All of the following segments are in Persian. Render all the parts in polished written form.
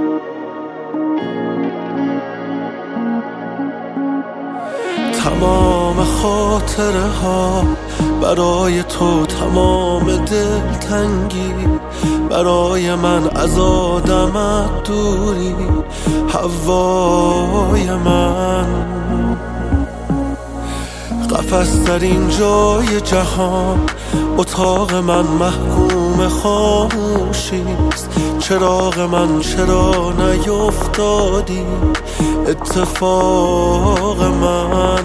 تمام خاطره ها برای تو، تمام دلتنگی برای من، از آدمت دوری هوای من. قفس در این جای جهان، اتاق من محکوم خاموشیست. چراغ من چرا نیفتادی اتفاق من؟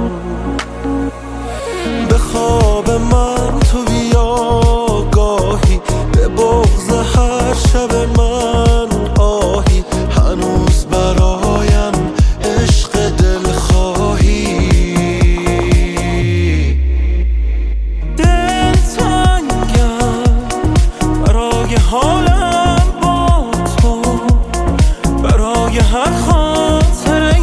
به خواب من تو بیا گاهی، به بغض هر شب من آهی. هنوز برایم عشق دلخواهی. دلتنگم برای حالم با تو، برای هر خاطره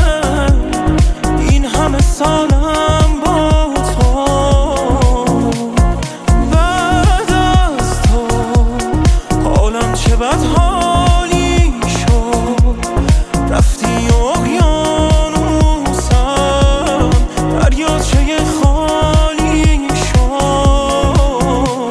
این همه سالم با تو. بعد از تو حالم چه بد حالی شد. رفتی اقیانوسم، دریاچه خالی شد.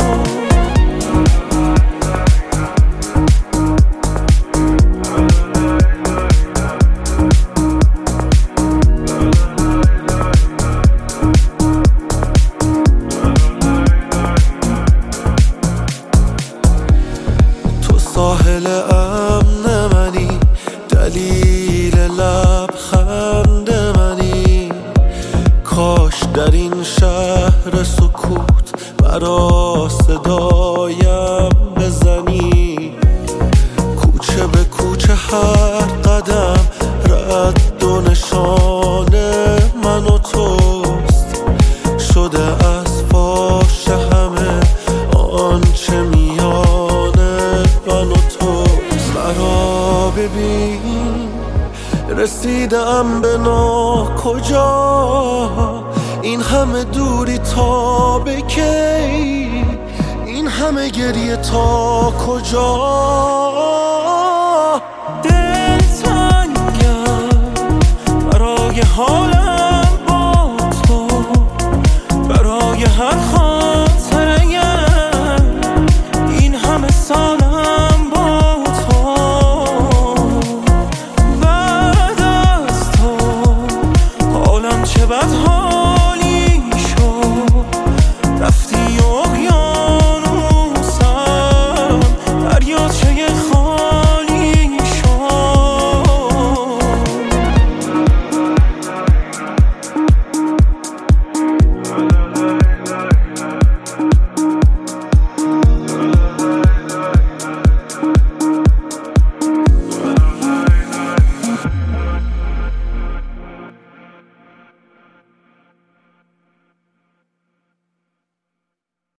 ساحل امن منی، دلیل لبخند منی. کاش در این شهر سکوت برا صدایم بزنی. کوچه به کوچه هر قدم رد و نشان من و توست. شده از فاش همه آنچه میان من و تو. مرا ببین رسیدم به ناکجا. این همه دوری تا به کی؟ این همه گریه تا کجا؟